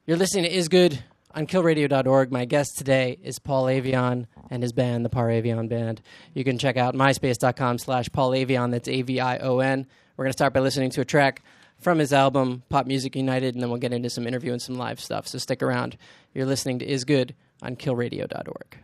You're listening to Is Good on killradio.org. My guest today is Paul Avion and his band, the Par Avion Band. You can check out myspace.com/Paul Avion. That's Avion. We're going to start by listening to a track from his album, Pop Music United, and then we'll get into some interview and some live stuff, so stick around. You're listening to Is Good on killradio.org.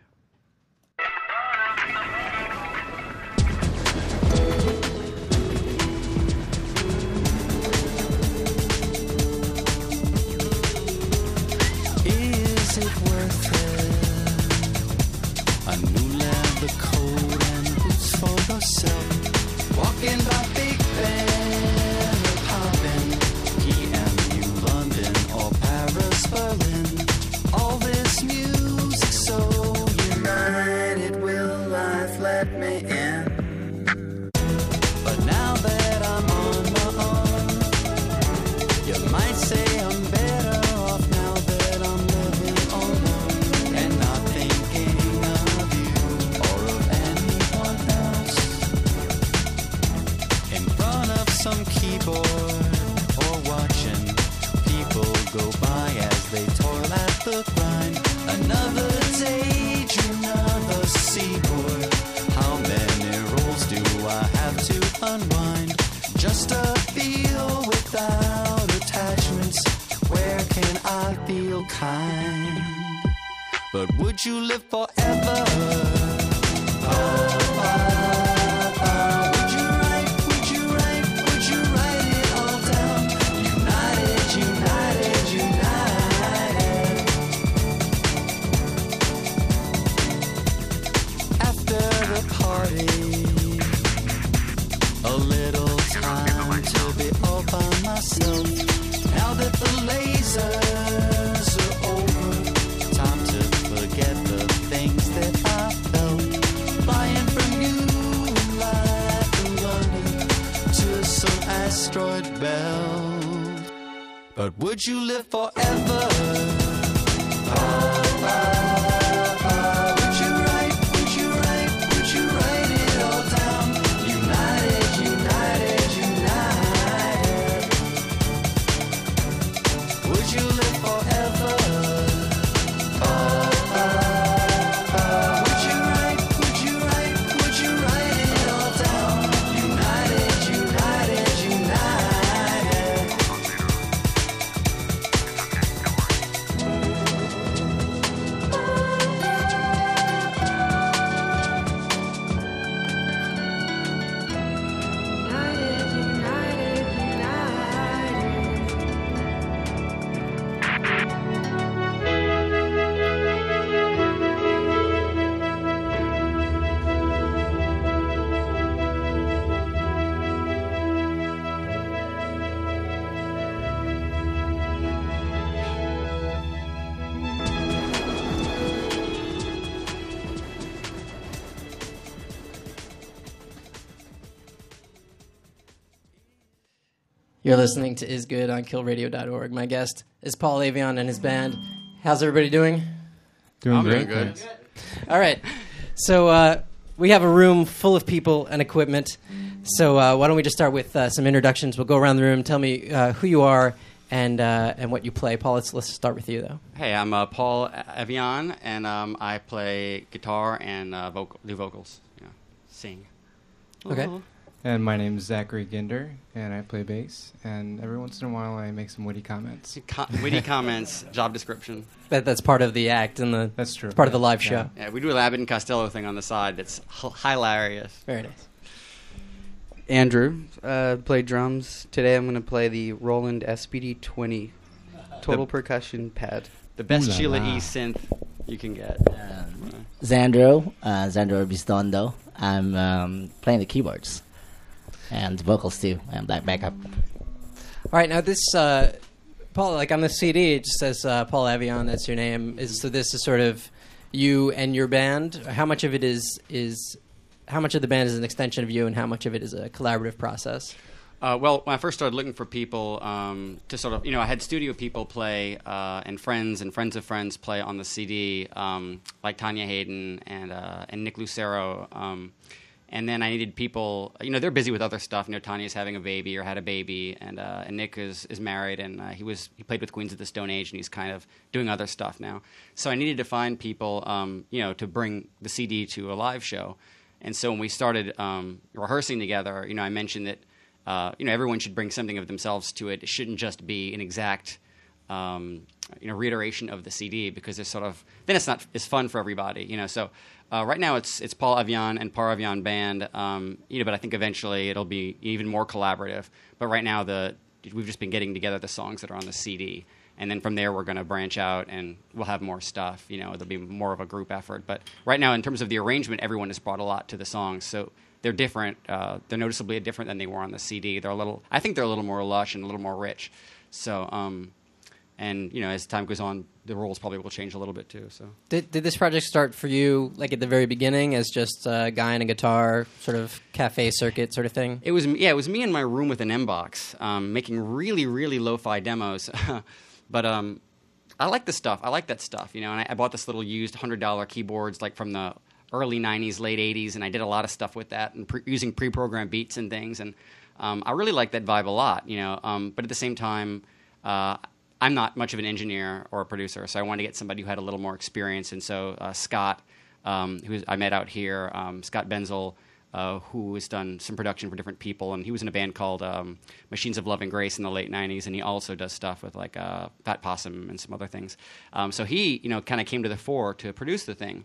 Is it worth it? A new leather coat and boots for yourself. Walking by Big Ben or popping EMU London or Paris, Berlin. All this music so united, will life let me in? But now that I'm on my own, you might say I'm better off now that I'm living alone and not thinking of you or of anyone else. In front of some keyboard or watching people go by as they toil at the grind. Another day, another seaboard. How many roles do I have to unwind? Just a feel without attachments. Where can I feel kind? But would you live forever? Would you write it all down? United, united, united. After the party, a little time to be all by myself. Now that the lasers are over, time to forget the things that I felt. Flying from New Life in London to some asteroid belt. But would you live forever? Would you write it all down? United, united, united. Would you live forever? Would you write it all down? United, united, united. You're listening to Is Good on killradio.org. My guest is Paul Avion and his band. How's everybody doing? Doing Doing great. good. Thanks. All right. So we have a room full of people and equipment. So why don't we just start with some introductions? We'll go around the room. Tell me who you are and what you play. Paul, let's start with you, though. Hey, I'm Paul Avion, and I play guitar and do vocals. You know, sing. Okay. And my name is Zachary Ginder, and I play bass. And every once in a while, I make some witty comments. Witty comments, job description. That's part of the act and That's true. it's part of the live Yeah. show. Yeah, we do a Abbott and Costello thing on the side that's hilarious. Very nice. Andrew, play drums. Today I'm going to play the Roland SPD-20 total percussion pad. The best Ooh la Sheila la. E synth you can get. Xandro Bistondo. I'm playing the keyboards and vocals too, and backup. All right, now this, Paul, like on the CD, it just says Paul Avion, that's your name. So this is sort of you and your band. How much of it is how much of the band is an extension of you, and how much of it is a collaborative process? Well, when I first started looking for people to sort of, I had studio people play and friends of friends play on the CD, like Tanya Hayden and Nick Lucero. And then I needed people, they're busy with other stuff. Tanya's having a baby or had a baby, and Nick is married, and he played with Queens of the Stone Age, and he's kind of doing other stuff now. So I needed to find people, to bring the CD to a live show. And so when we started rehearsing together, I mentioned that, everyone should bring something of themselves to it. It shouldn't just be an exact, reiteration of the CD, because then it's not as fun for everybody, So right now it's Paul Evian and Par Evian Band, but I think eventually it'll be even more collaborative. But right now we've just been getting together the songs that are on the CD. And then from there, we're going to branch out, and we'll have more stuff. There'll be more of a group effort. But right now, in terms of the arrangement, everyone has brought a lot to the songs. So they're different. They're noticeably different than they were on the CD. I think they're a little more lush and a little more rich. So, as time goes on, the roles probably will change a little bit too. So, did this project start for you like at the very beginning as just a guy and a guitar, sort of cafe circuit sort of thing? It was me in my room with an M-Box, making really, really lo-fi demos. But I like the stuff. I like that stuff, And I bought this little used $100 keyboards, like from the early '90s, late '80s, and I did a lot of stuff with that and using pre-programmed beats and things. And I really like that vibe a lot, But at the same time, I'm not much of an engineer or a producer, so I wanted to get somebody who had a little more experience. And so Scott, who I met out here, Scott Benzel, who has done some production for different people, and he was in a band called Machines of Love and Grace in the late '90s, and he also does stuff with like Fat Possum and some other things. So he, kind of came to the fore to produce the thing,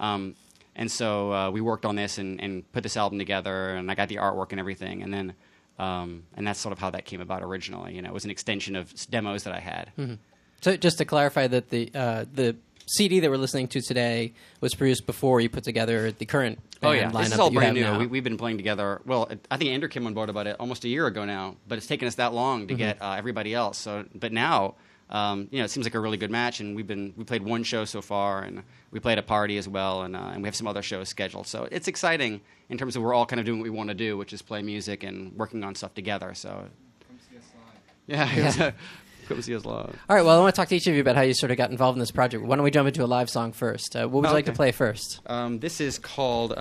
and so we worked on this and put this album together, and I got the artwork and everything, and then and that's sort of how that came about originally. It was an extension of demos that I had. Mm-hmm. So just to clarify that the CD that we're listening to today was produced before you put together the current band lineup. This is all that you brand have new. now. We've been playing together. Well, I think Andrew came on board about it almost a year ago now, but it's taken us that long to get everybody else. So, but now, it seems like a really good match, and we played one show so far, and we played a party as well, and we have some other shows scheduled. So it's exciting in terms of we're all kind of doing what we want to do, which is play music and working on stuff together. So, Come see us live. yeah. Come see us live. All right, well, I want to talk to each of you about how you sort of got involved in this project. Why don't we jump into a live song first? What would you like to play first? This is called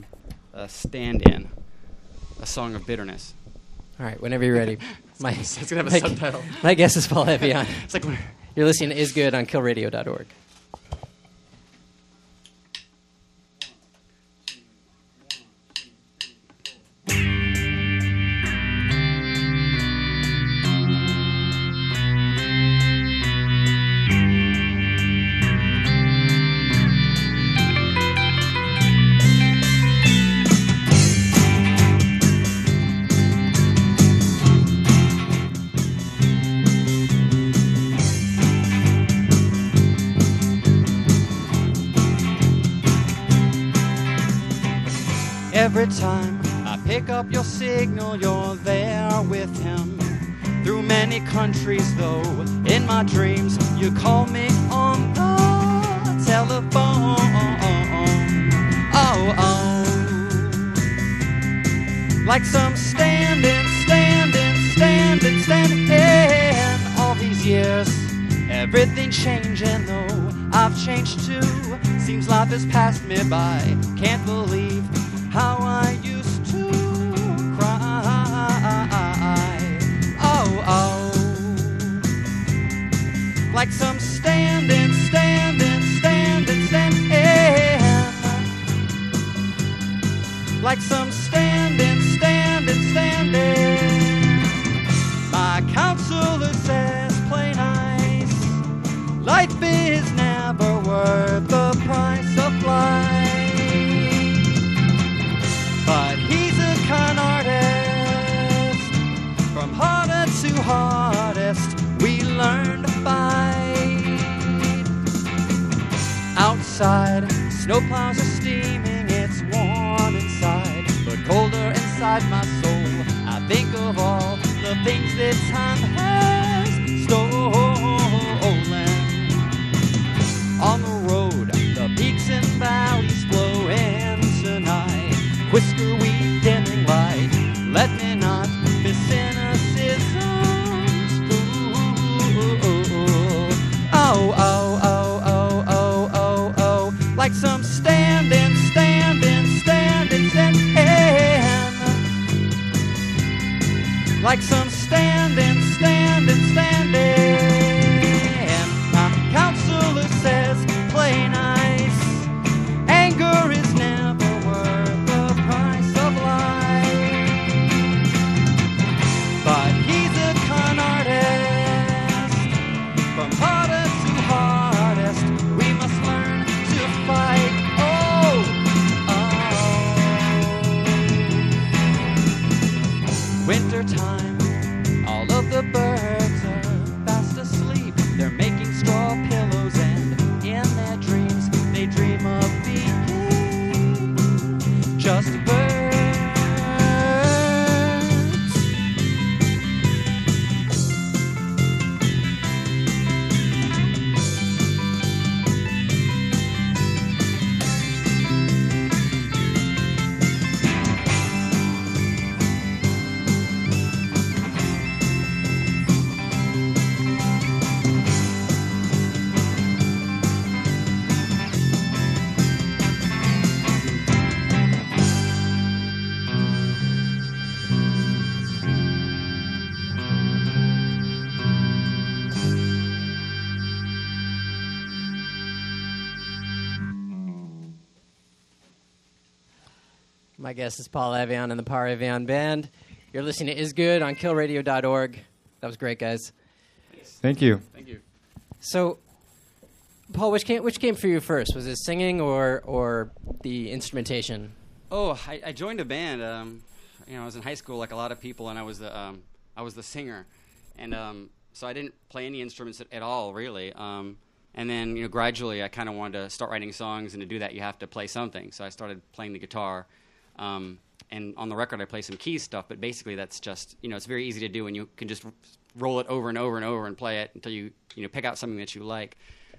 Stand-In, a song of bitterness. All right, whenever you're ready. It's going to have a subtitle. My guess is Paul Evian. It's like You're listening to Is Good on killradio.org. Every time I pick up your signal, you're there with him. Through many countries, though, in my dreams, you call me on the telephone. Oh, like some standing. All these years, everything changing, though I've changed too. Seems life has passed me by. Can't believe how I used to cry. Oh, like some standing. Like some standing. My counselor says, play nice. Life is never worth the price of life. But he's a con artist. From harder to hardest, we learn to fight. Outside, snowplows are steaming, it's warm inside, but colder inside my soul. I think of all the things that time has stolen. On the road, the peaks and valleys flow in tonight. Whisker wheat dimming light, let me not be cynicism's fool. Oh, like some standing. like some standing. My counselor says, play nice. Anger is never worth the price of life. But he's a con artist, from hardest to hardest. We must learn to fight. Wintertime, all of the birds are fast asleep. They're making straw pillows, and in their dreams they dream of being just birds. My guest is Paul Avion and the Par Avion Band. You're listening to Is Good on killradio.org. That was great, guys. Thank you. Thank you. So, Paul, which came for you first? Was it singing or the instrumentation? Oh, I joined a band. I was in high school like a lot of people, and I was the singer, and so I didn't play any instruments at all, really. And then gradually I kind of wanted to start writing songs, and to do that you have to play something. So I started playing the guitar, and on the record I play some keys stuff. But basically that's just it's very easy to do, and you can just roll it over and over and over and play it until you pick out something that you like.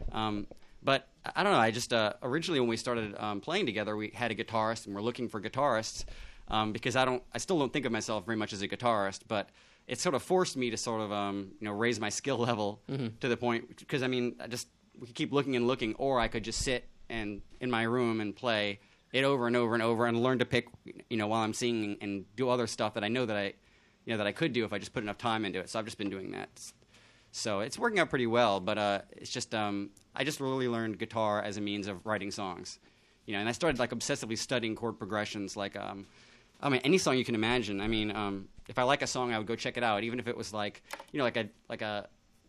But I don't know. I just originally when we started playing together, we had a guitarist, and we're looking for guitarists because I still don't think of myself very much as a guitarist, but it sort of forced me to sort of raise my skill level to the point because we could keep looking and looking, or I could just sit and in my room and play it over and over and over and learn to pick while I'm singing and do other stuff that I know that I could do if I just put enough time into it. So I've just been doing that. So it's working out pretty well, but it's just I just really learned guitar as a means of writing songs, and I started like obsessively studying chord progressions, like any song you can imagine. If I like a song, I would go check it out, even if it was like like a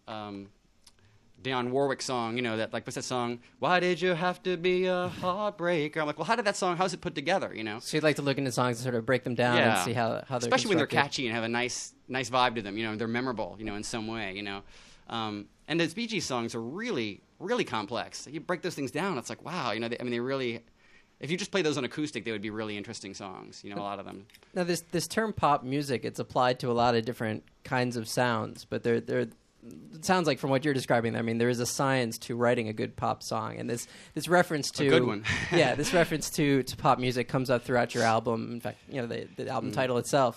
Dionne Warwick song, that what's that song? Why did you have to be a heartbreaker? I'm like, well, how's it put together? So you'd like to look into songs and sort of break them down and see how they're especially when they're constructed. catchy and have a nice vibe to them. They're memorable, in some way. And those Bee Gees songs are really, really complex. You break those things down, it's like, wow. They really. If you just play those on acoustic, they would be really interesting songs. A lot of them. Now, this term pop music, it's applied to a lot of different kinds of sounds, but it sounds like from what you're describing, there is a science to writing a good pop song, and this reference to a good one. yeah, this reference to pop music comes up throughout your album. In fact, the album title itself.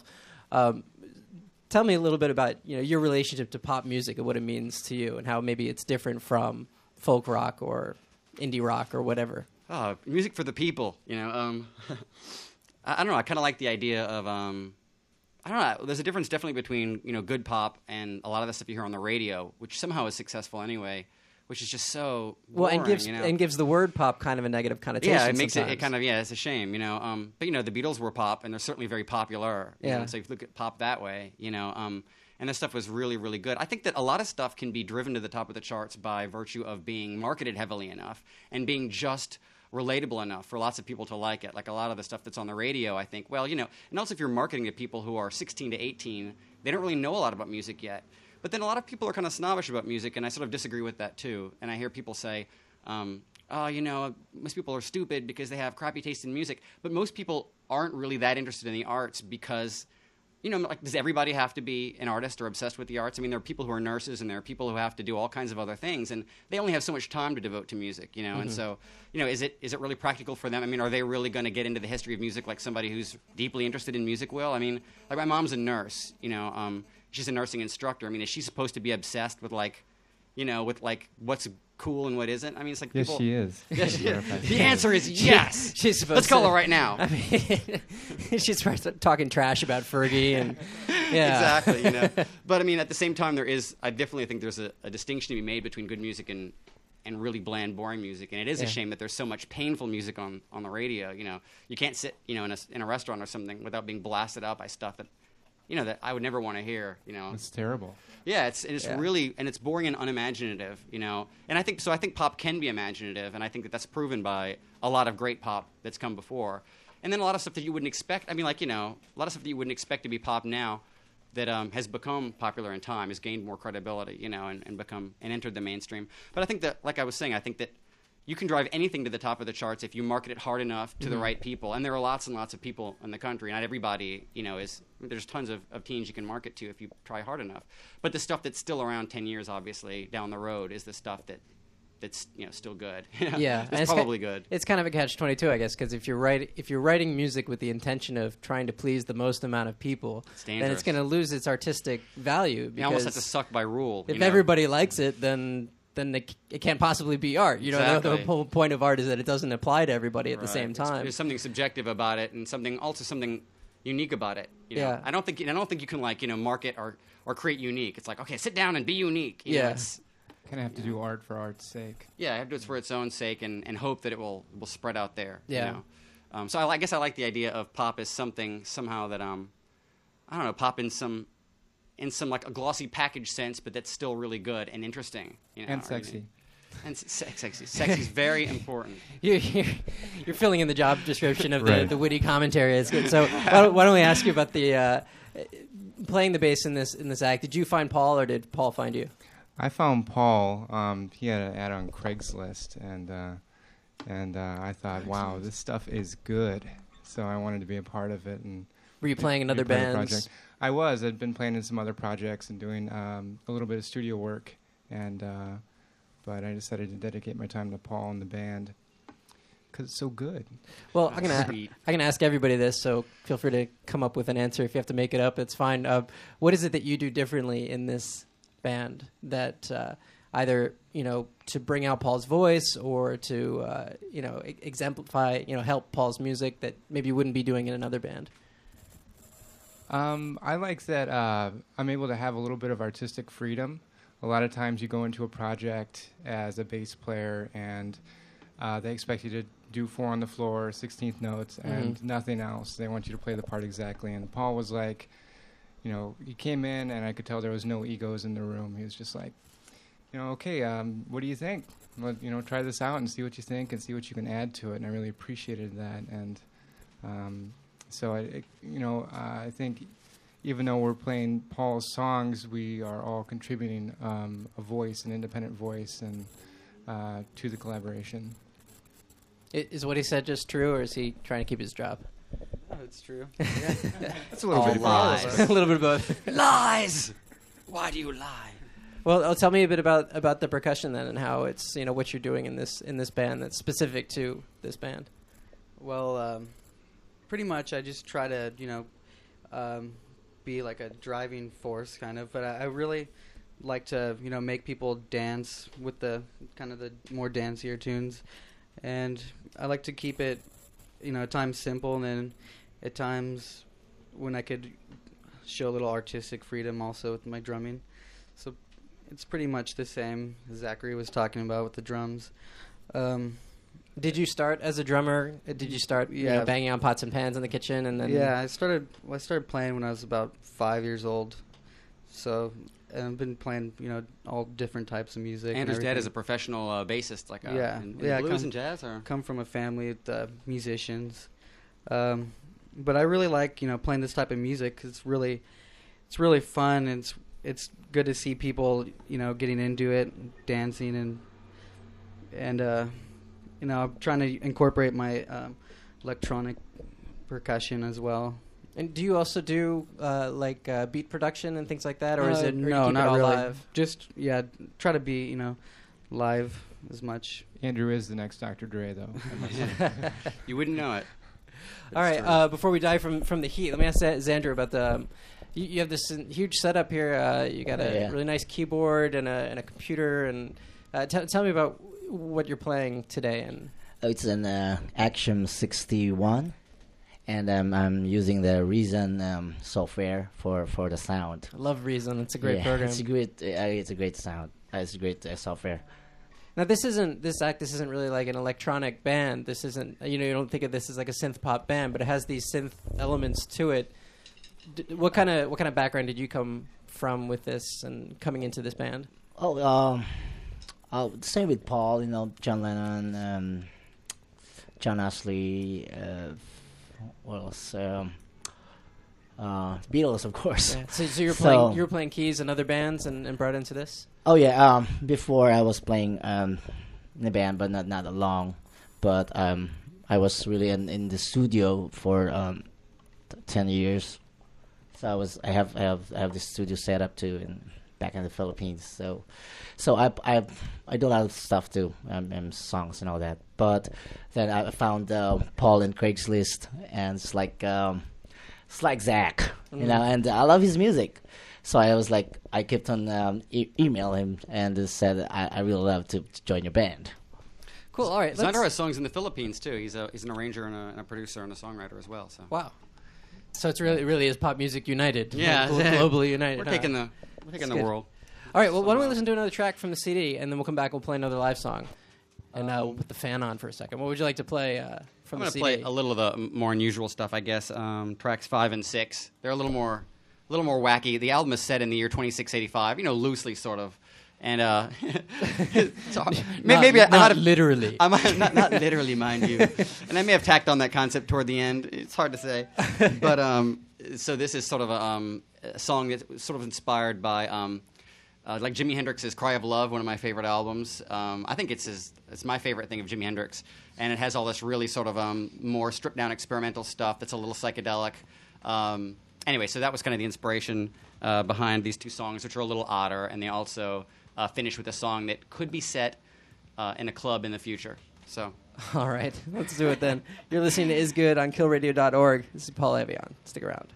Tell me a little bit about your relationship to pop music and what it means to you, and how maybe it's different from folk rock or indie rock or whatever. Oh, music for the people, I don't know. I kind of like the idea of, I don't know. There's a difference definitely between, good pop and a lot of the stuff you hear on the radio, which somehow is successful anyway, which is just so boring, and gives the word pop kind of a negative connotation. Yeah, it makes sometimes. it kind of, it's a shame, But, the Beatles were pop, and they're certainly very popular. So if you look at pop that way, and this stuff was really, really good. I think that a lot of stuff can be driven to the top of the charts by virtue of being marketed heavily enough and being just relatable enough for lots of people to like it. Like a lot of the stuff that's on the radio, I think, and also if you're marketing to people who are 16 to 18, they don't really know a lot about music yet. But then a lot of people are kind of snobbish about music, and I sort of disagree with that too. And I hear people say, most people are stupid because they have crappy taste in music. But most people aren't really that interested in the arts because, does everybody have to be an artist or obsessed with the arts? There are people who are nurses, and there are people who have to do all kinds of other things, and they only have so much time to devote to music, And so, is it really practical for them? Are they really going to get into the history of music like somebody who's deeply interested in music will? Like my mom's a nurse, she's a nursing instructor. Is she supposed to be obsessed with with what's cool and what isn't? It's like Yes, people. she is. Yes, As a matter of fact. the answer is yes. She's supposed Let's call to- her right now. She's talking trash about Fergie and Yeah. Exactly. You know, but I mean, at the same time, I definitely think there's a distinction to be made between good music and really bland, boring music. And it is a Yeah. shame that there's so much painful music on the radio. You know, you can't sit, you know, in a restaurant or something without being blasted out by stuff that, you know, that I would never want to hear. You know, It's terrible. yeah, it's Yeah. really, and it's boring and unimaginative, you know. And I think pop can be imaginative, and I think that's proven by a lot of great pop that's come before. And then a lot of stuff that you wouldn't expect. I mean, like, you know, a lot of stuff that you wouldn't expect to be pop now that has become popular in time, has gained more credibility, you know, and entered the mainstream. But I think that, like I was saying, I think that you can drive anything to the top of the charts if you market it hard enough to the right people. And there are lots and lots of people in the country. Not everybody, you know, there's tons of teens you can market to if you try hard enough. But the stuff that's still around 10 years, obviously, down the road is the stuff that's, you know, still good. Yeah, and it's probably good. It's kind of a catch-22, I guess, because if you're writing music with the intention of trying to please the most amount of people, then dangerous. it's going to lose its artistic value. You almost have to Because suck by rule. if you know? everybody likes it, then it can't possibly be art. You know, Exactly. the whole point of art is that it doesn't apply to everybody at the Right. same time. There's something subjective about it, and something unique about it. You know? Yeah. I don't think you can, like, you know, market or create unique. It's like, okay, sit down and be unique. You know, Yeah. it's, Kind of have to do art for art's sake. yeah, I have to do it for its own sake and hope that it will spread out there. Yeah. You know? So I guess I like the idea of pop as something somehow that I don't know, pop in some like a glossy package sense, but that's still really good and interesting. You know, And sexy. And sexy. Sexy is very important. You're filling in the job description of Right. the witty commentary. It's good. So why don't we ask you about the playing the bass in this act? Did you find Paul, or did Paul find you? I found Paul. He had an ad on Craigslist, and I thought, wow, this stuff is good. So I wanted to be a part of it. And Were you playing in be other part of the bands? project. I was. I'd been playing in some other projects and doing a little bit of studio work, but I decided to dedicate my time to Paul and the band because it's so good. Well, I'm Sweet. gonna ask everybody this, so feel free to come up with an answer. If you have to make it up, it's fine. What is it that you do differently in this band that either, you know, to bring out Paul's voice or to you know, exemplify, you know, help Paul's music that maybe you wouldn't be doing in another band? I like that I'm able to have a little bit of artistic freedom. A lot of times you go into a project as a bass player and they expect you to do 4 on the floor, 16th notes, and nothing else. They want you to play the part exactly. And Paul was like, you know, he came in and I could tell there was no egos in the room. He was just like, you know, okay, what do you think? Well, you know, try this out and see what you think and see what you can add to it. And I really appreciated that. And so, I think even though we're playing Paul's songs, we are all contributing a voice, an independent voice, and to the collaboration. Is what he said just true, or is he trying to keep his job? Oh, it's true. That's a little All bit of lies. A little bit of both. Lies! Why do you lie? Well, tell me a bit about the percussion then, and how it's, you know, what you're doing in this band that's specific to this band. Well, pretty much I just try to, you know, be like a driving force kind of, but I really like to, you know, make people dance with the kind of the more dancier tunes, and I like to keep it, you know, at times simple, and then at times when I could show a little artistic freedom also with my drumming. So it's pretty much the same as Zachary was talking about with the drums. Did you start as a drummer? Did you start, you know, Yeah. banging on pots and pans in the kitchen, and then? Yeah, I started playing when I was about 5 years old. So and I've been playing, you know, all different types of music. and Andrew's dad everything. is a professional bassist, like Yeah. in Yeah, blues come- and jazz, or come from a family of musicians, but I really like, you know, playing this type of music 'cause it's really fun, and it's good to see people, you know, getting into it, dancing, and you know, I'm trying to incorporate my electronic percussion as well. And do you also do like beat production and things like that, or is it? Or you no, keep not it all really. live? Just try to be, you know, live as much. Andrew is the next Dr. Dre, though. you wouldn't know it. All right. Before we dive from the heat, let me ask Xander about the. You have this huge setup here. You got a Yeah. really nice keyboard and a computer, and tell me about what you're playing today. And It's an Action 61, and I'm using the Reason software for the sound. I love Reason. It's a great Yeah, program. It's a great sound. It's a great software. Now this isn't really like an electronic band. This isn't, you don't think of this as like a synth pop band, but it has these synth elements to it. What kind of background did you come from with this and coming into this band? Same with Paul. John Lennon, John Astley. What else? Beatles, of course. Yeah. So you were playing keys in other bands and brought into this? Oh yeah. Before I was playing in a band, but not long. But I was really in the studio for 10 years. So I have this studio set up too back in the Philippines. So I do a lot of stuff too, and songs and all that. But then I found Paul in Craigslist, and it's like Zach, and I love his music. So I was like, I kept on email him and said I really love to join your band. Cool. All right. Xander has songs in the Philippines too. He's an arranger and a producer and a songwriter as well. So wow. So it really is pop music united. Yeah, globally united. We're taking the world. All right. Well, why don't we listen to another track from the CD, and then we'll come back. We'll play another live song, and we'll put the fan on for a second. What would you like to play from the CD? I'm going to play a little of the more unusual stuff, I guess. Tracks 5 and 6. They're a little more wacky. The album is set in the year 2685. Loosely sort of. And so maybe I might have literally. I might not literally, mind you. And I may have tacked on that concept toward the end. It's hard to say. But so this is sort of a song that's sort of inspired by like Jimi Hendrix's "Cry of Love," one of my favorite albums. I think it's my favorite thing of Jimi Hendrix, and it has all this really sort of more stripped down experimental stuff that's a little psychedelic. Anyway, so that was kind of the inspiration behind these two songs, which are a little odder, and they also finish with a song that could be set in a club in the future. So, all right, let's do it then. You're listening to Is Good on KillRadio.org. This is Paul Avion. Stick around.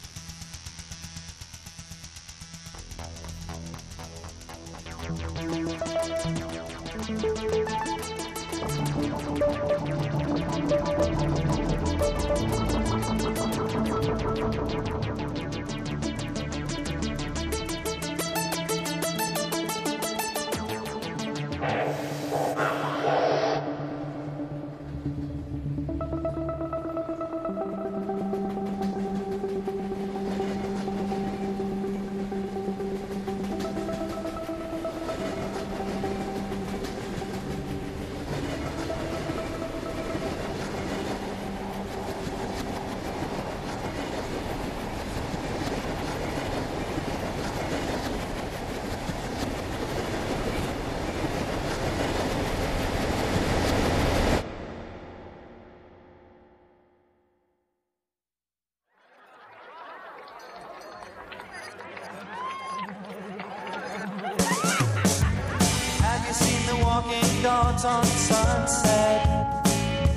Dogs on Sunset,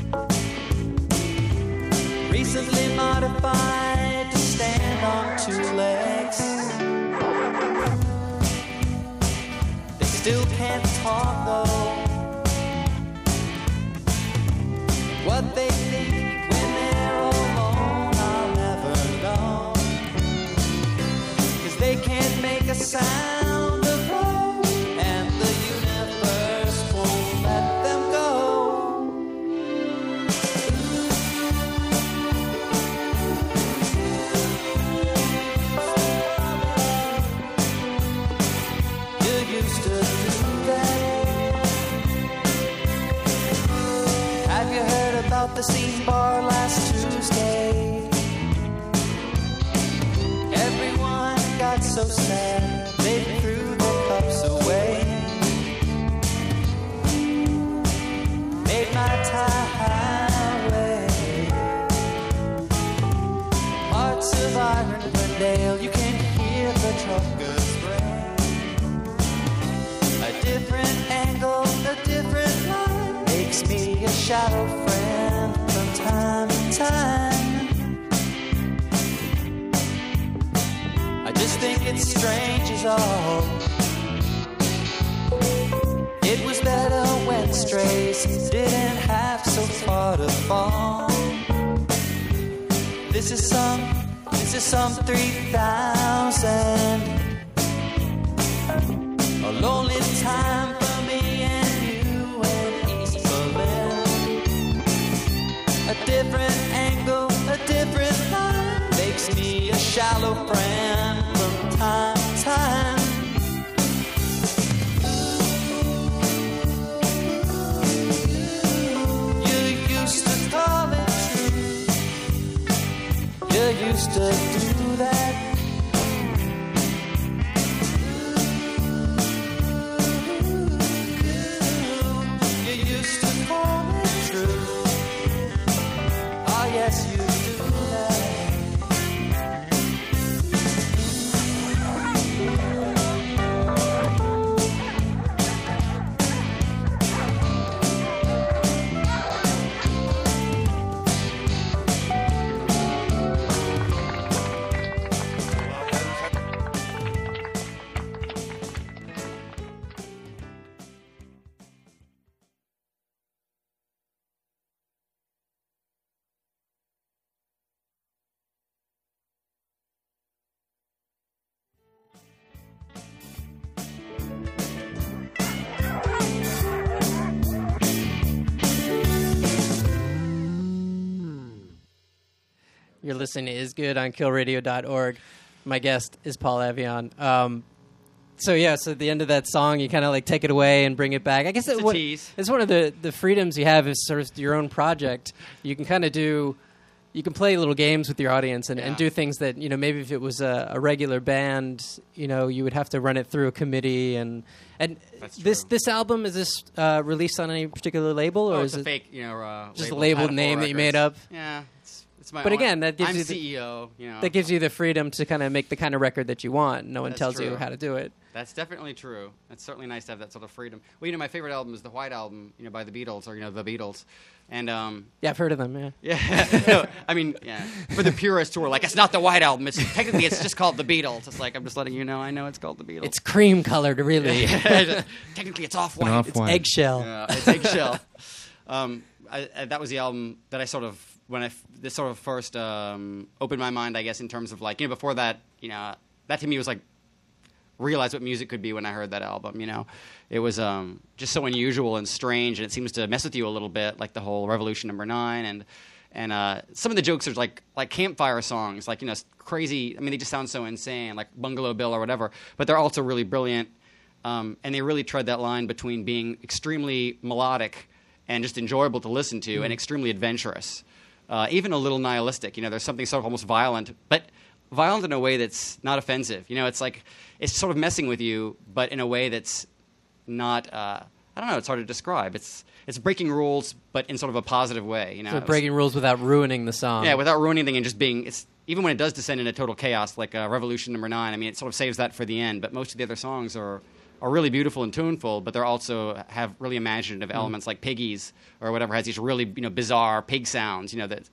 recently modified to stand on two legs. They still can't talk though. What they think when they're alone, I'll never know. 'Cause they can't make a sound. The scene bar last Tuesday, everyone got so sad they threw their cups away. Made my highway, hearts of iron, Glendale, you can hear the truckers bray. A different angle, a different line makes me a shadow friend from time to time. I just think it's strange is all. It was better when strays didn't have so far to fall. This is some 3,000. A lonely time for me and you in East Berlin. A different angle, a different line makes me a shallow friend from time to time. You used to call it true. You used to do that. You used to call it true. Oh yes, you do that. You're listening to Is Good on killradio.org. My guest is Paul Evian. So at the end of that song, you kind of like take it away and bring it back. I guess It's a tease. it's one of the freedoms you have is sort of your own project. You can kind of you can play little games with your audience and do things that, maybe if it was a regular band, you would have to run it through a committee. And That's this album, is this released on any particular label? Or it's is a it fake, just a label, labeled Title name IV that you made Records. up? Yeah, it's my But own. again, that gives I'm you CEO. That gives you the freedom to kind of make the kind of record that you want. No one That's tells you true. how to do it. That's definitely true. It's certainly nice to have that sort of freedom. Well, my favorite album is the White Album, by the Beatles, or the Beatles, and Yeah, I've heard of them. Yeah. yeah. No, I mean, yeah. For the purists who are like, it's not the White Album. It's technically it's just called the Beatles. It's like I'm just letting you know. I know it's called the Beatles. It's cream colored, really. Technically, it's off-white. Off-white. Eggshell. Yeah, it's eggshell. That was the album that I sort of this sort of first opened my mind, I guess, in terms of like before that, that to me was like realize what music could be when I heard that album. It was just so unusual and strange, and it seems to mess with you a little bit, like the whole Revolution Number 9 and some of the jokes are like campfire songs, like crazy. I mean, they just sound so insane, like Bungalow Bill or whatever, but they're also really brilliant, and they really tread that line between being extremely melodic and just enjoyable to listen to, and extremely adventurous, even a little nihilistic. There's something sort of almost violent, but violent in a way that's not offensive. It's like it's sort of messing with you, but in a way that's not. I don't know. It's hard to describe. It's breaking rules, but in sort of a positive way. So breaking rules without ruining the song. Yeah, without ruining anything and just being. It's even when it does descend into total chaos, like Revolution Number 9. I mean, it sort of saves that for the end. But most of the other songs are really beautiful and tuneful, but they're also have really imaginative elements, like Piggies or whatever has these really bizarre pig sounds. That.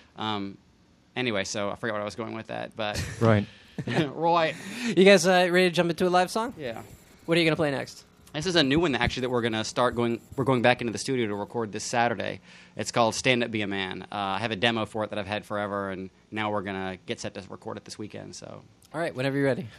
Anyway, so I forgot what I was going with that, but Right. Roy. You guys ready to jump into a live song? Yeah. What are you going to play next? This is a new one actually that we're going to start going. We're going back into the studio to record this Saturday. It's called "Stand Up, Be a Man." I have a demo for it that I've had forever, and now we're going to get set to record it this weekend. So, All right, whenever you're ready.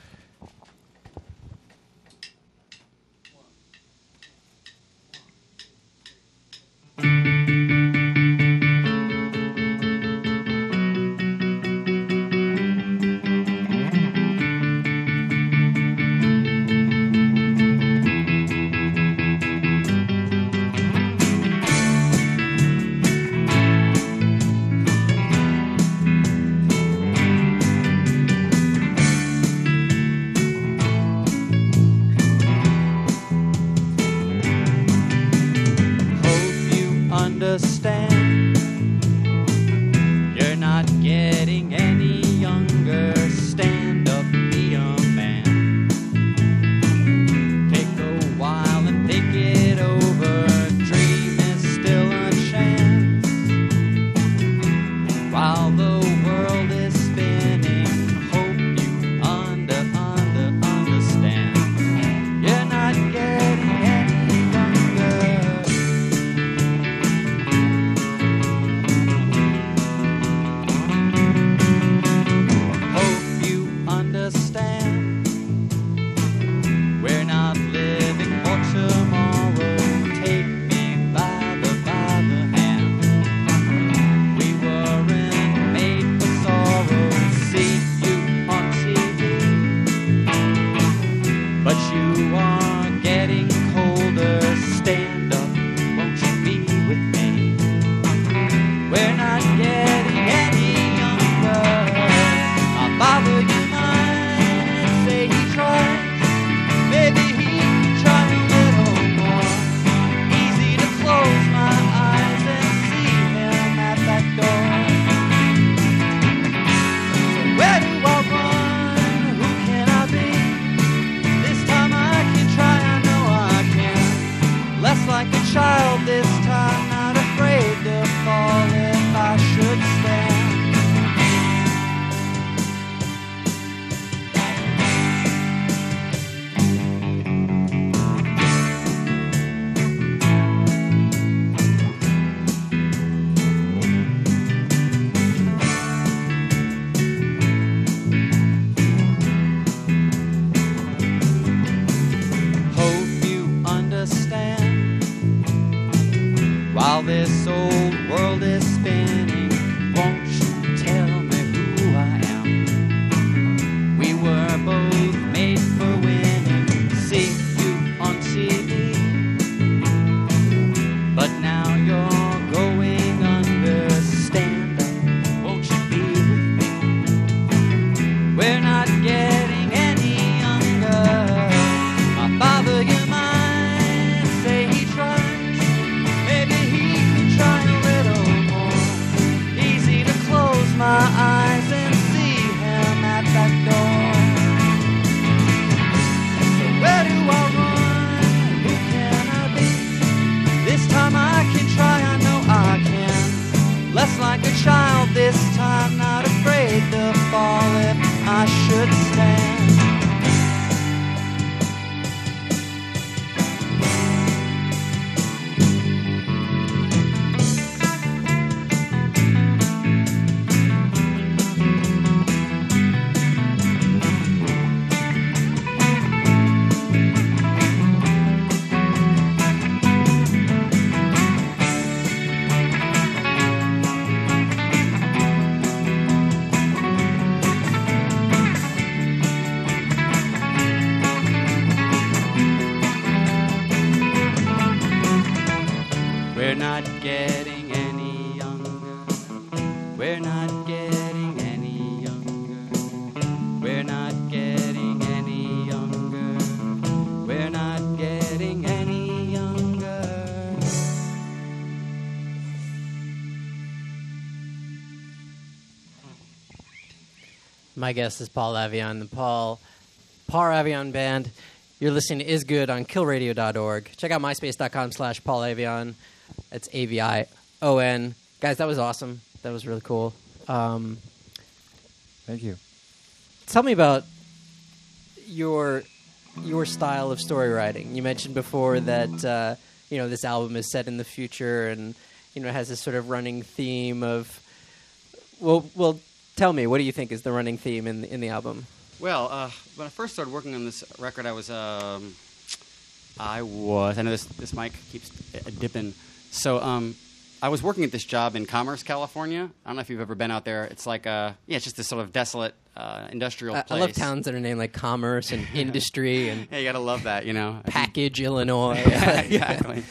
child this time, not afraid to fall if I should stand. While this old world is spinning, won't you tell me who I am? We were both made for winning, see you on TV, but now you're going under. Stand up, won't you be with me? We're not getting any younger. My father, you might say he tries. My eyes and see him at that door. So where do I run? Who can I be? This time I can try, I know I can. Less like a child this time, not afraid to fall if I should stand. We're not getting any younger. We're not getting any younger. We're not getting any younger. We're not getting any younger. My guest is Paul Avion, the Paul Par Avion Band. You're listening to Is Good on killradio.org. Check out myspace.com/Paul Avion. That's AVION. Guys, that was awesome. That was really cool. Thank you. Tell me about your style of story writing. You mentioned before that this album is set in the future and has this sort of running theme of. Well, tell me, what do you think is the running theme in the album? Well, when I first started working on this record, I know this mic keeps dipping. So I was working at this job in Commerce, California. I don't know if you've ever been out there. It's like it's just this sort of desolate industrial place. I love towns that are named like Commerce and Industry and yeah, you gotta love that, Package, Illinois. Yeah, exactly.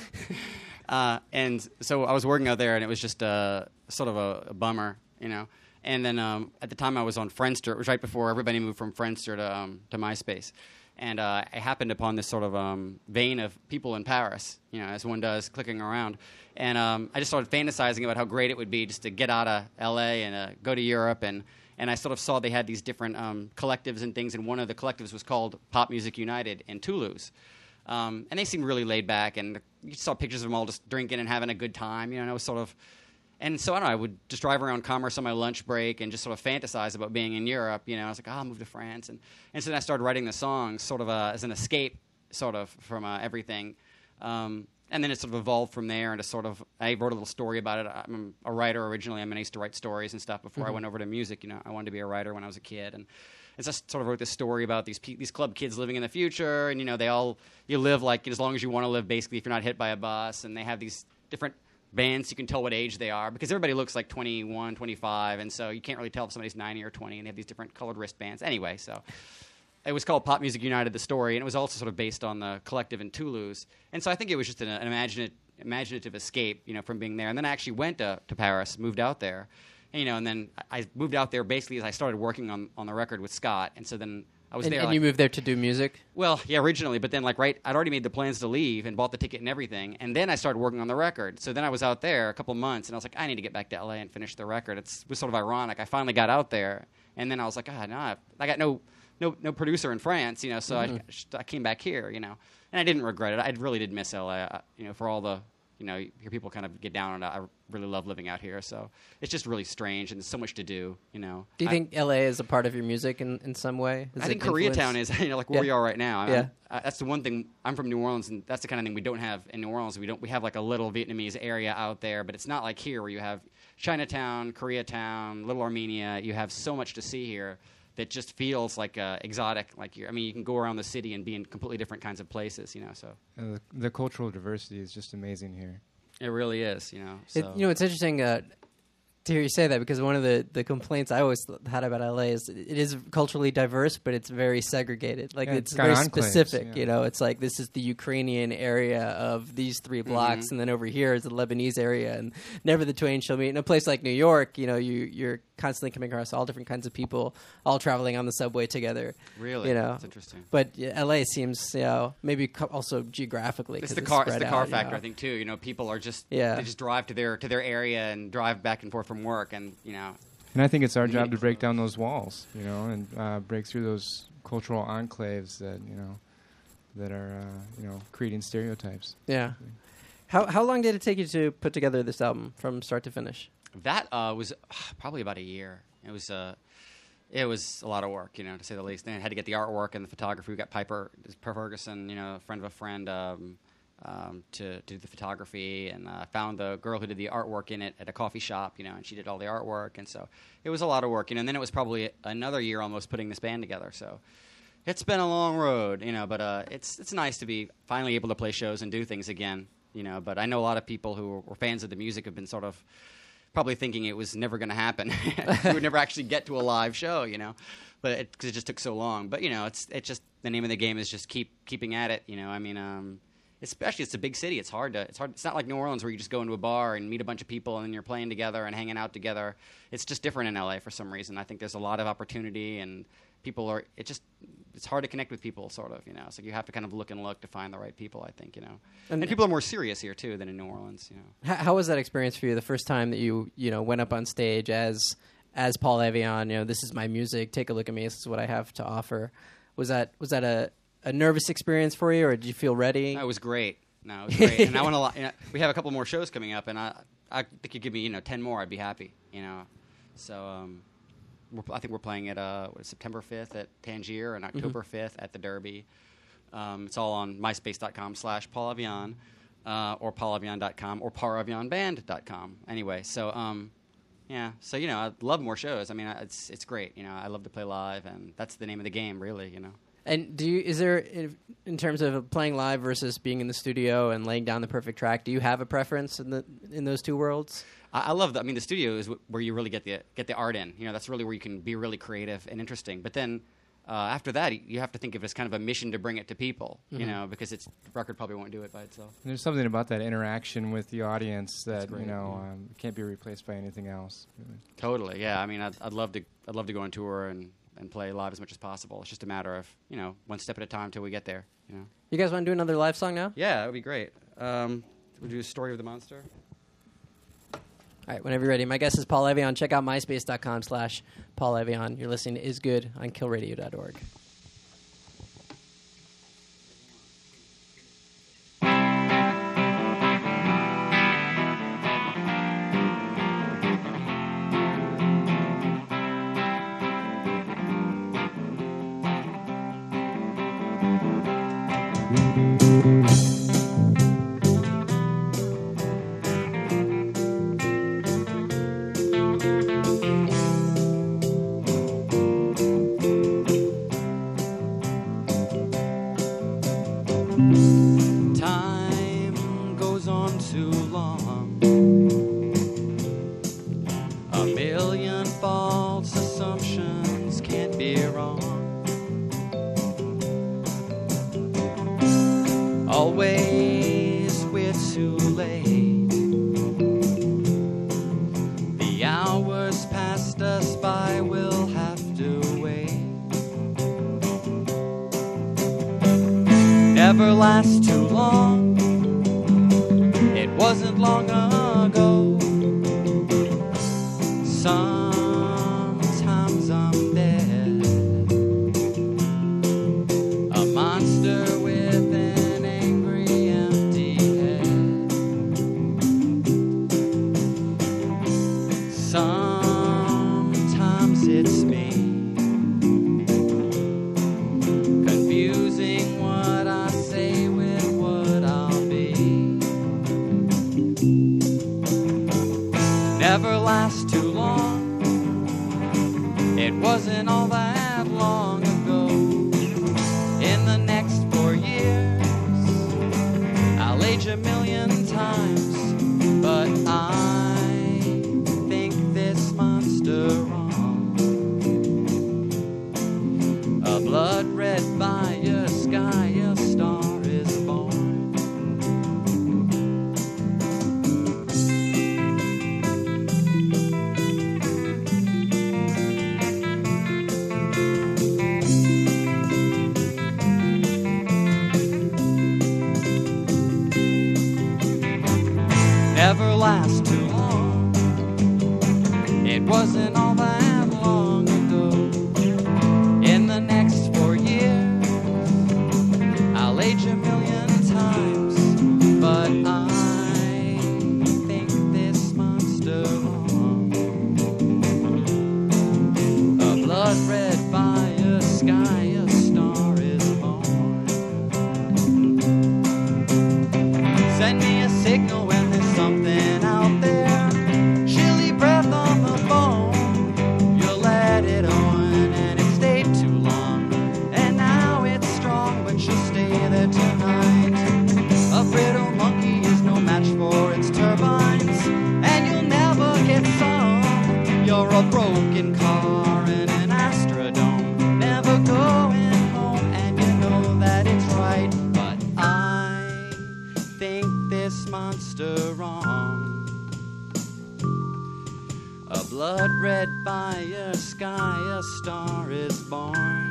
And so I was working out there, and it was just sort of a bummer, And then at the time I was on Friendster. It was right before everybody moved from Friendster to MySpace. And I happened upon this sort of vein of people in Paris, as one does, clicking around. And I just started fantasizing about how great it would be just to get out of L.A. and go to Europe. And I sort of saw they had these different collectives and things. And one of the collectives was called Pop Music United in Toulouse. And they seemed really laid back. And you saw pictures of them all just drinking and having a good time. And I was sort of... And so, I don't know, I would just drive around Commerce on my lunch break and just sort of fantasize about being in Europe. I was like, I'll move to France. And so then I started writing the songs sort of as an escape, sort of, from everything. And then it sort of evolved from there into sort of, I wrote a little story about it. I'm a writer originally. I used to write stories and stuff before I went over to music. I wanted to be a writer when I was a kid. And I just sort of wrote this story about these club kids living in the future. And, you live like as long as you want to live, basically, if you're not hit by a bus. And they have these different bands, you can tell what age they are because everybody looks like 21, 25, and so you can't really tell if somebody's 90 or 20, and they have these different colored wristbands. Anyway, so it was called Pop Music United, the story, and it was also sort of based on the collective in Toulouse. And so I think it was just an imaginative escape, from being there. And then I actually went to Paris, moved out there, and then I moved out there basically as I started working on the record with Scott, and so then I was there. And you moved there to do music? Well, yeah, originally, but then I'd already made the plans to leave and bought the ticket and everything, and then I started working on the record. So then I was out there a couple months, and I was like, I need to get back to LA and finish the record. It was sort of ironic. I finally got out there, and then I was like, no, I got no producer in France, so I came back here, and I didn't regret it. I really did miss LA, for all the You know, you hear people kind of get down on it. I really love living out here, so it's just really strange, and there's so much to do. You know. Do you think LA is a part of your music in some way? I think Koreatown is, you know, like where we are right now. Yeah. That's the one thing. I'm from New Orleans, and that's the kind of thing we don't have in New Orleans. We have like a little Vietnamese area out there, but it's not like here where you have Chinatown, Koreatown, Little Armenia. You have so much to see here that just feels like exotic. Like you can go around the city and be in completely different kinds of places. You know, so The cultural diversity is just amazing here. it really is. You know, so. It's interesting to hear you say that, because one of the complaints I always had about LA is it is culturally diverse, but it's very segregated. Like, Yeah, it's it's got very enclaves, specific. yeah. You know, it's like this is the Ukrainian area of these 3 blocks, and then over here is the Lebanese area, and never the twain shall meet. In a place like New York, you know, you're constantly coming across all different kinds of people, all traveling on the subway together. Really, you know, that's interesting. But yeah, LA seems, you know, maybe also geographically. It's 'cause the car. It's spread the car out, you factor, know. I think, too. You know, people are just Yeah. they just drive to their area and drive back and forth from work, and you know. And I think it's our job to Yeah. break down those walls, you know, and break through those cultural enclaves that, you know, that are, you know, creating stereotypes. Yeah. How long did it take you to put together this album from start to finish? That was probably about a year. It was a lot of work, you know, to say the least. And I had to get the artwork and the photography. We got Piper Ferguson, you know, a friend of a friend, to do the photography, and found the girl who did the artwork in it at a coffee shop, you know, and she did all the artwork, and so it was a lot of work, you know. And then it was probably another year almost putting this band together. So it's been a long road, you know, but it's nice to be finally able to play shows and do things again, you know. But I know a lot of people who were fans of the music have been sort of probably thinking it was never going to happen. We would never actually get to a live show, you know, but because it just took so long. But you know, it's just the name of the game is just keeping at it, you know. I mean, especially it's a big city. It's hard. It's not like New Orleans where you just go into a bar and meet a bunch of people and then you're playing together and hanging out together. It's just different in LA for some reason. I think there's a lot of opportunity, and people are. It's hard to connect with people, sort of, you know. So you have to kind of look to find the right people, I think, you know. And people are more serious here too than in New Orleans, you know. How was that experience for you? The first time that you know went up on stage as Paul Evian, you know, this is my music. Take a look at me. This is what I have to offer. Was that a nervous experience for you, or did you feel ready? It was great. No, it was great. And I want a lot. You know, we have a couple more shows coming up, and I think you give me, you know, 10 more, I'd be happy, you know. So I think we're playing at September 5th at Tangier and October 5th at the Derby. It's all on myspace.com/Paul Evian, or paulevian.com or paravianband.com. Anyway, so yeah, so you know, I love more shows. I mean, it's great. You know, I love to play live, and that's the name of the game, really. You know. And is there, in terms of playing live versus being in the studio and laying down the perfect track, do you have a preference in those two worlds? I love that. I mean, the studio is where you really get the art in. You know, that's really where you can be really creative and interesting. But then after that, you have to think of it as kind of a mission to bring it to people. You know, because the record probably won't do it by itself. And there's something about that interaction with the audience that, great, you know, can't be replaced by anything else. Really. Totally. Yeah. I mean, I'd love to go on tour and play live as much as possible. It's just a matter of, you know, one step at a time till we get there. You know. You guys want to do another live song now? Yeah, that would be great. We'll do a Story of the Monster. All right, whenever you're ready. My guest is Paul Evian. Check out myspace.com/Paul Evian. You're listening to Is Good on killradio.org. Time goes on too long. A million false assumptions can't be wrong. Always we're too late. The hours passed us by, we'll have to wait. Never lasts too long. It wasn't long ago. Sometimes I'm dead. A monster with an angry, empty head. never last too long. It wasn't all that long ago. In the next 4 years, I'll age 1,000,000 times, but I think this monster wrong. A blood red by a sky, a star is born. Never last too long. It wasn't all that long ago. In the next 4 years, I'll age 1,000,000 times, but I think this monster wrong. A blood red by a sky, a star is born. Send me a signal when there's something out there. Chilly breath on the phone. You let it on and it stayed too long. And now it's strong, but you'll stay there tonight. A brittle monkey is no match for its turbines, and you'll never get some. You're a broken car in an Astrodome, never going home, and you know that it's right. But I think this monster wrong. A blood red by a sky, a star is born.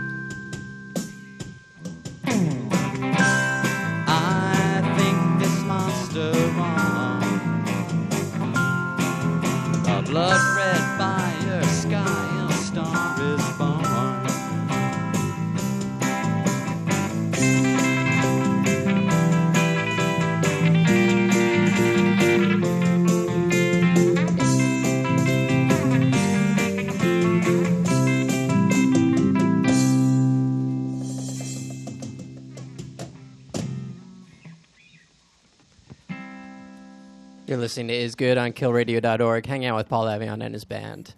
I think this monster wrong. A blood red by a sky, a star is born. You're listening to Is Good on killradio.org, hanging out with Paul Avion and his band.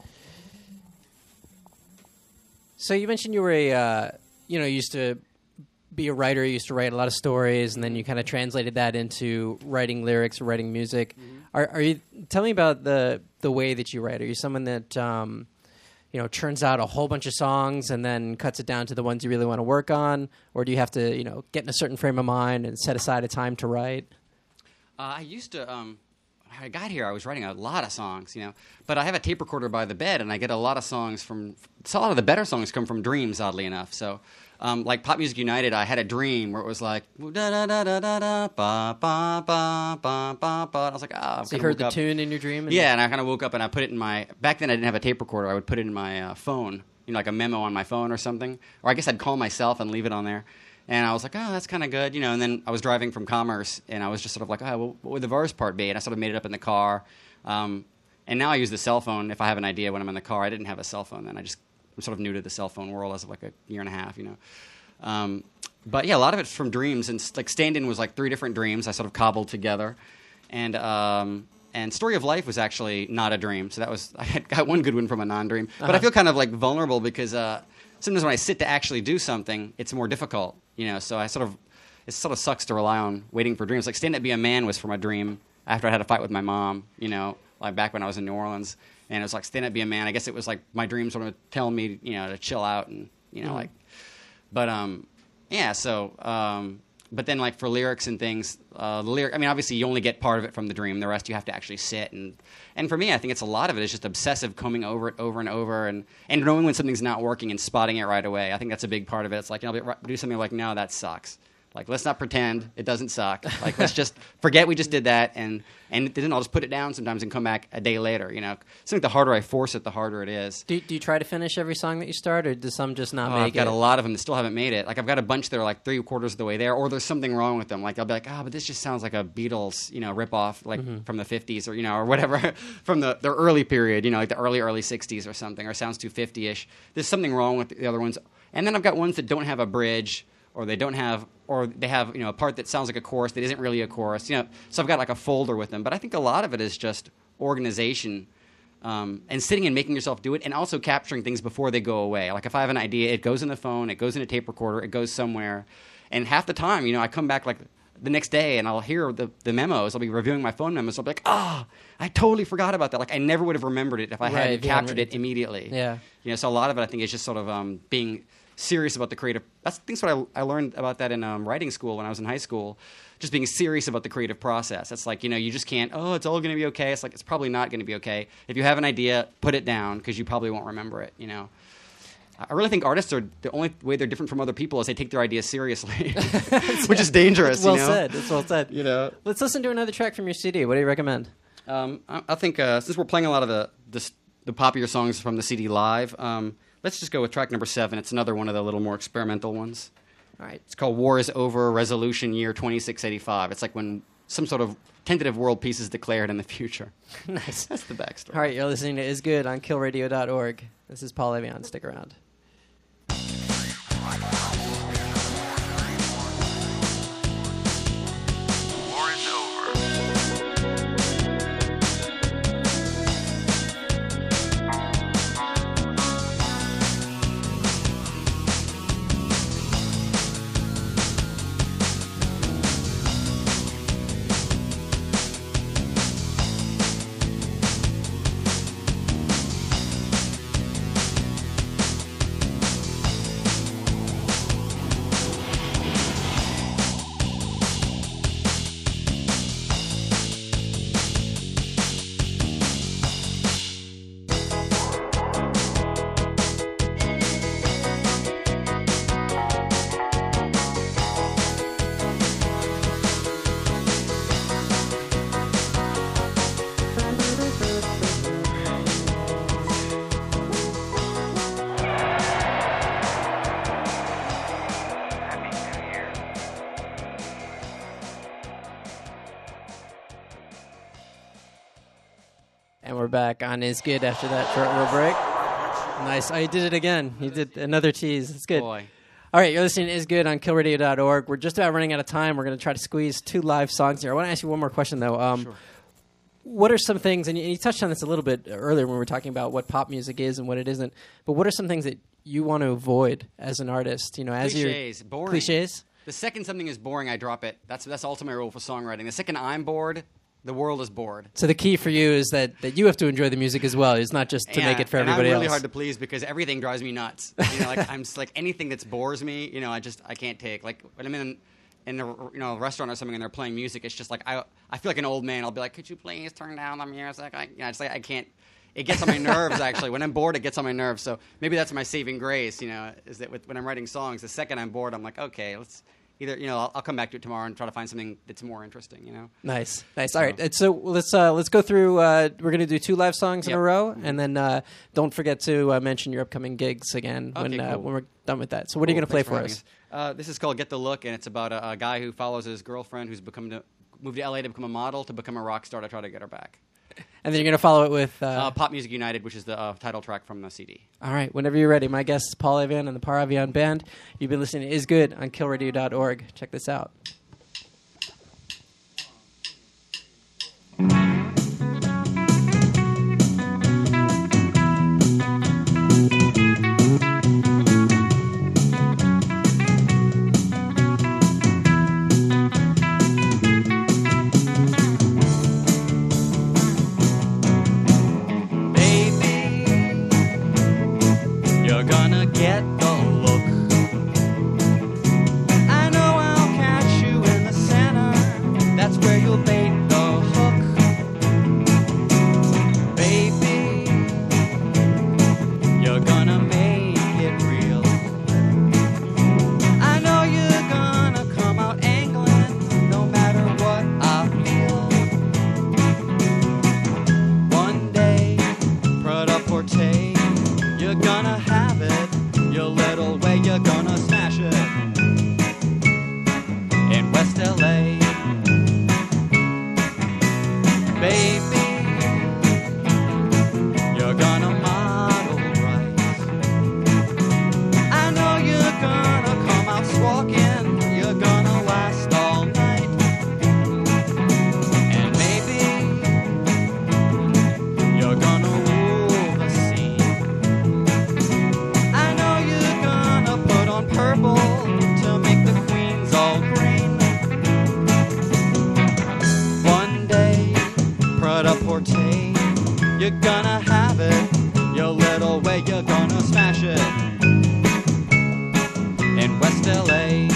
So you mentioned you were used to be a writer, you used to write a lot of stories, and then you kind of translated that into writing lyrics or writing music. Are you? Tell me about the way that you write. Are you someone that churns out a whole bunch of songs and then cuts it down to the ones you really want to work on, or do you have to get in a certain frame of mind and set aside a time to write? I used to. When I got here, I was writing a lot of songs, but I have a tape recorder by the bed, and I get a lot of songs from. So a lot of the better songs come from dreams, oddly enough. So, like Pop Music United, I had a dream where it was like da da da da da da ba ba ba ba ba ba. I was like, So you heard the tune in your dream? Yeah, and I kind of woke up and I put it in my. Back then, I didn't have a tape recorder. I would put it in my phone, like a memo on my phone or something, or I guess I'd call myself and leave it on there. And I was like, that's kind of good, and then I was driving from Commerce, and I was just sort of like, well, what would the verse part be? And I sort of made it up in the car. And now I use the cell phone if I have an idea when I'm in the car. I didn't have a cell phone then. I'm sort of new to the cell phone world as of like a year and a half, But yeah, a lot of it's from dreams. And like Stand-In was like 3 different dreams I sort of cobbled together. And Story of Life was actually not a dream. So I got one good one from a non-dream. But I feel kind of like vulnerable because sometimes when I sit to actually do something, it's more difficult. So it sort of sucks to rely on waiting for dreams. Like Stand Up Be a Man was from a dream after I had a fight with my mom, like back when I was in New Orleans. And it was like Stand Up Be a Man. I guess it was like my dreams sort of telling me, to chill out and, like, but, but then like for lyrics and things, obviously you only get part of it from the dream. The rest you have to actually sit. And for me, I think it's a lot of it is just obsessive combing over it over and over and knowing when something's not working and spotting it right away. I think that's a big part of it. It's like, I'll do something like, no, that sucks. Like, let's not pretend it doesn't suck. Like, let's just forget we just did that, and then I'll just put it down sometimes and come back a day later, I think the harder I force it, the harder it is. Do you try to finish every song that you start, or does some just not make it? I've got a lot of them that still haven't made it. Like, I've got a bunch that are like 3/4 of the way there, or there's something wrong with them. Like, I'll be like, but this just sounds like a Beatles, ripoff, like from the 50s or, or whatever, from the early period, like the early 60s or something, or sounds too 50-ish. There's something wrong with the other ones. And then I've got ones that don't have a bridge, or they don't have, or they have, a part that sounds like a chorus that isn't really a chorus. So I've got like a folder with them. But I think a lot of it is just organization, and sitting and making yourself do it, and also capturing things before they go away. Like if I have an idea, it goes in the phone, it goes in a tape recorder, it goes somewhere, and half the time, I come back like the next day and I'll hear the memos. I'll be reviewing my phone memos. I'll be like, I totally forgot about that. Like I never would have remembered it if I hadn't captured it immediately. Yeah. So a lot of it, I think, is just sort of being serious about the creative. That's what I learned about that in writing school when I was in high school. Just being serious about the creative process. It's like, you just can't, it's all going to be okay. It's like, it's probably not going to be okay. If you have an idea, put it down because you probably won't remember it, I really think artists are, the only way they're different from other people is they take their ideas seriously, which is dangerous. It's well said. It's well said. Let's listen to another track from your CD. What do you recommend? I think since we're playing a lot of the popular songs from the CD live, let's just go with track number 7. It's another one of the little more experimental ones. All right. It's called War is Over, Resolution Year 2685. It's like when some sort of tentative world peace is declared in the future. Nice. That's the backstory. All right, you're listening to Is Good on killradio.org. This is Paul Avion. Stick around. War is over. And we're back on Is Good after that short little break. Nice. Oh, you did it again. You did another tease. It's good. Boy. All right, you're listening to Is Good on killradio.org. We're just about running out of time. We're going to try to squeeze 2 live songs here. I want to ask you one more question, though. Sure. What are some things, and you touched on this a little bit earlier when we were talking about what pop music is and what it isn't, but what are some things that you want to avoid as an artist? As Cliches. Boring. Cliches? The second something is boring, I drop it. That's the ultimate rule for songwriting. The second I'm bored, the world is bored. So the key for you is that you have to enjoy the music as well. It's not just to make it for everybody I'm else. really hard to please because everything drives me nuts. I'm just like anything that bores me. I can't take. Like when I'm in a restaurant or something and they're playing music, it's just like I feel like an old man. I'll be like, could you please turn down the music? I can't. It gets on my nerves. Actually, when I'm bored, it gets on my nerves. So maybe that's my saving grace. Is that when I'm writing songs, the second I'm bored, I'm like, okay, let's. Either I'll come back to it tomorrow and try to find something that's more interesting. Nice. All right. And so let's go through. We're going to do 2 live songs in a row, and then don't forget to mention your upcoming gigs again cool. when we're done with that. So what are you going to play for us? This is called Get the Look, and it's about a guy who follows his girlfriend who's moved to LA to become a model to become a rock star to try to get her back. And then you're going to follow it with Pop Music United, which is the title track from the CD. All right, whenever you're ready. My guest is Paul Avion and the Par Avion Band. You've been listening to Is Good on killradio.org. Check this out. Walking you're gonna have it your little way, you're gonna smash it in West LA.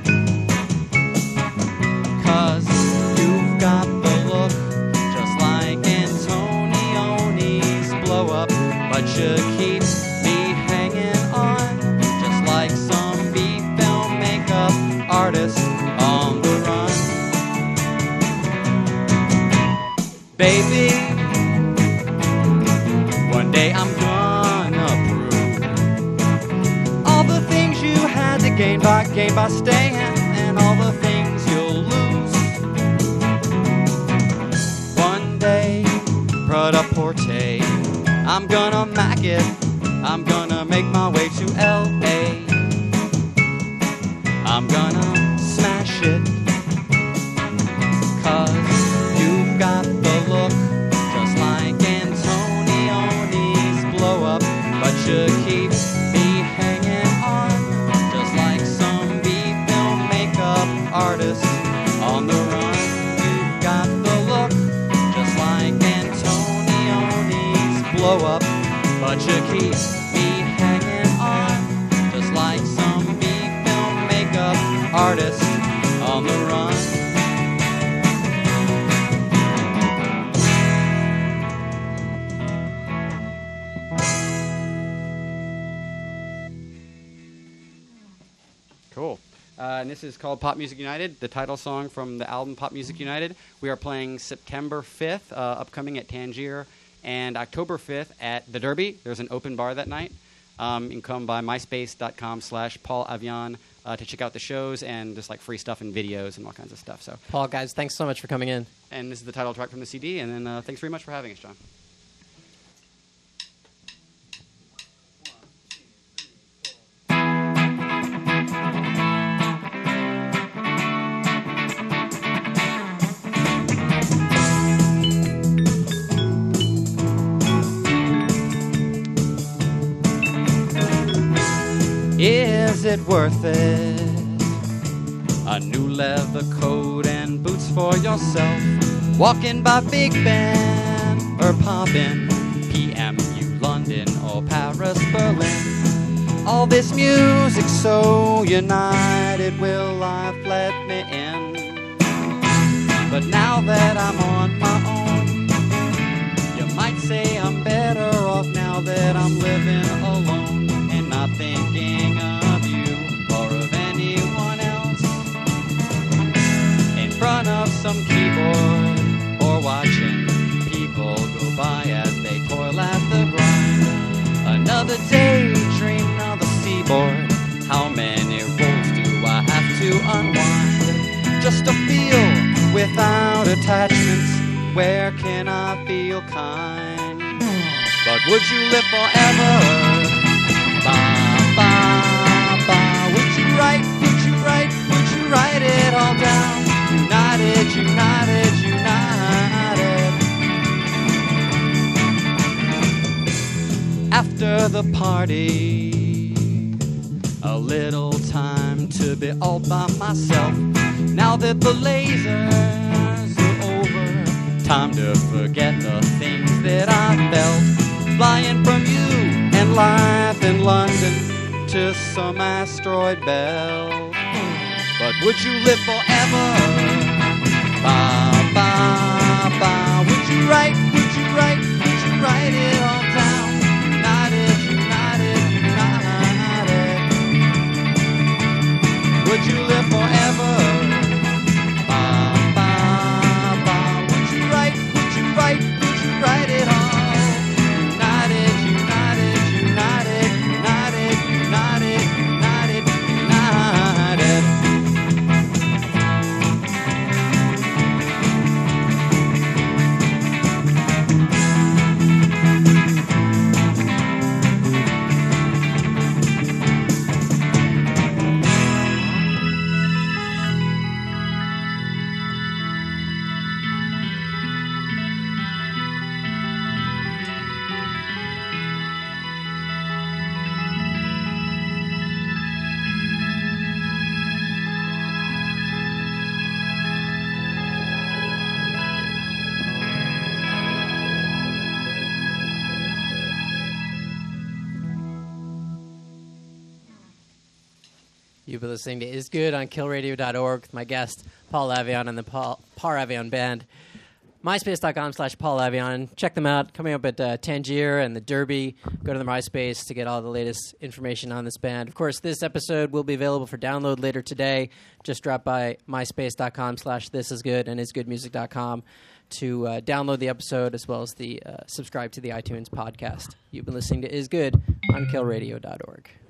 'Cause you've got the look just like Antonioni's blow up, but you keep me hanging on just like some B-film makeup artist on the run. Baby, one day I'm gonna prove all the things you had to gain by staying, and all the things you'll lose. One day, Pret-a-Porter, I'm gonna mac it, I'm gonna make my way to L.A. I'm gonna smash it, 'cause you've got the look just like Antonioni's blow up, but you keep me hanging on just like some B-film makeup artist on the run. You've got the look just like Antonioni's blow up, but you keep me hanging on just like some B-film makeup artist on the run. Cool. And this is called Pop Music United, the title song from the album Pop Music United. We are playing September 5th, upcoming at Tangier, and October 5th at the Derby. There's an open bar that night. You can come by myspace.com/Paul Avion to check out the shows and just like free stuff and videos and all kinds of stuff. So, Paul, guys, thanks so much for coming in. and this is the title track from the CD. And then thanks very much for having us, John. Is it worth it? A new leather coat and boots for yourself. Walking by Big Ben or poppin' PMU London or Paris, Berlin. All this music so united, will life let me in? But now that I'm on my own, you might say I'm better off now that I'm living alone and not thinking of you or of anyone else. In front of some keyboard or watching people go by as they toil at the grind. Another daydream, another seaboard. How many roads do I have to unwind? Just to feel without attachments. Where can I feel kind? But would you live forever? Ba, ba, ba. Would you write it all down? United, united, united. After the party, a little time to be all by myself. Now that the lasers are over, time to forget the things that I felt. Flying from you and life in London to some asteroid belt. But would you live forever? Ba, ba, ba. Would you write it all down? United, united, united. Would you live forever? Ba, ba, ba. Would you write it all? United, united, united, united, united, united, united. You've been listening to Is Good on killradio.org with my guest, Paul Avion and the Par Avion Band. MySpace.com/Paul Avion. Check them out. Coming up at Tangier and the Derby. Go to the MySpace to get all the latest information on this band. Of course, this episode will be available for download later today. Just drop by MySpace.com/thisisgood and isgoodmusic.com to download the episode as well as the subscribe to the iTunes podcast. You've been listening to Is Good on killradio.org.